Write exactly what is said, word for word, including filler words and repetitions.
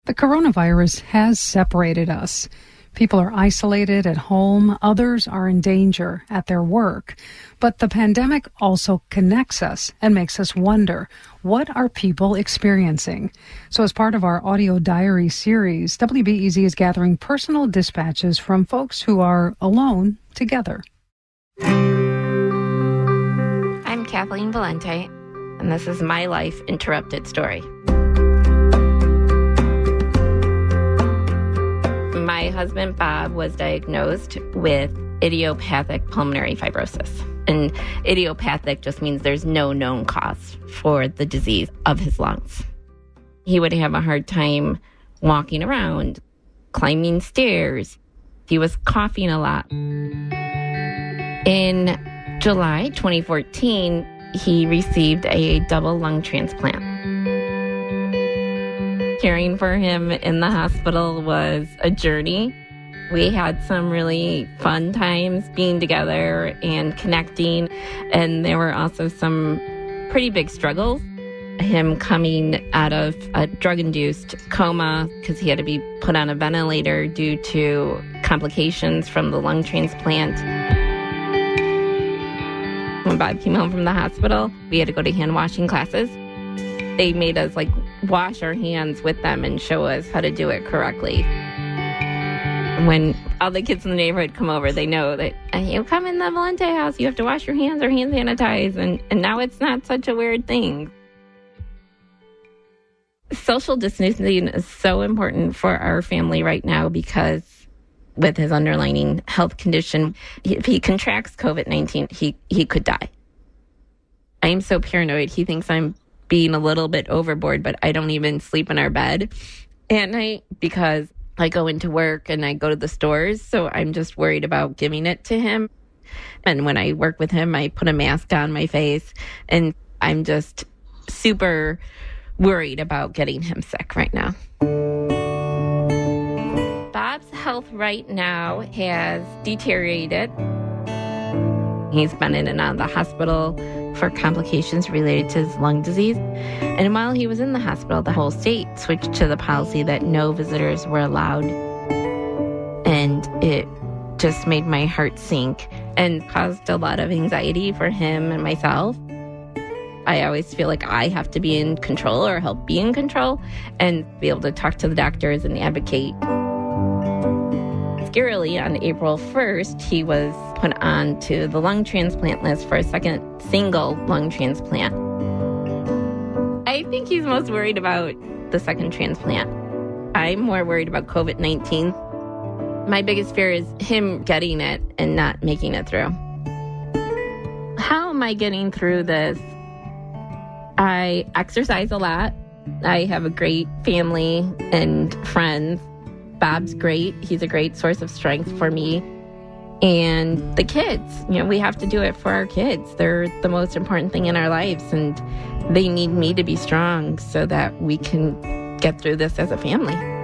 The coronavirus has separated us. People are isolated at home. Others are in danger at their work. But the pandemic also connects us and makes us wonder, what are people experiencing? So as part of our audio diary series, W B E Z is gathering personal dispatches from folks who are alone together. I'm Kathleen Valente, and this is my life interrupted story. My husband, Bob, was diagnosed with idiopathic pulmonary fibrosis. And idiopathic just means there's no known cause for the disease of his lungs. He would have a hard time walking around, climbing stairs. He was coughing a lot. In July twenty fourteen, he received a double lung transplant. Caring for him in the hospital was a journey. We had some really fun times being together and connecting, and there were also some pretty big struggles. Him coming out of a drug-induced coma because he had to be put on a ventilator due to complications from the lung transplant. When Bob came home from the hospital, we had to go to hand washing classes. They made us like wash our hands with them and show us how to do it correctly. When all the kids in the neighborhood come over, they know that you come in the Valente house, you have to wash your hands or hand sanitize, and, and now it's not such a weird thing. Social distancing is so important for our family right now because with his underlying health condition, if he contracts covid nineteen, he, he could die. I am so paranoid. He thinks I'm being a little bit overboard, but I don't even sleep in our bed at night because I go into work and I go to the stores, so I'm just worried about giving it to him. And when I work with him, I put a mask on my face, and I'm just super worried about getting him sick right now. Bob's health right now has deteriorated. He's been in and out of the hospital for complications related to his lung disease. And while he was in the hospital, the whole state switched to the policy that no visitors were allowed. And it just made my heart sink and caused a lot of anxiety for him and myself. I always feel like I have to be in control or help be in control and be able to talk to the doctors and advocate. Scarily, on April first, he was put on to the lung transplant list for a second single lung transplant. I think he's most worried about the second transplant. I'm more worried about covid nineteen. My biggest fear is him getting it and not making it through. How am I getting through this? I exercise a lot. I have a great family and friends. Bob's great. He's a great source of strength for me. And the kids, you know, we have to do it for our kids. They're the most important thing in our lives, and they need me to be strong so that we can get through this as a family.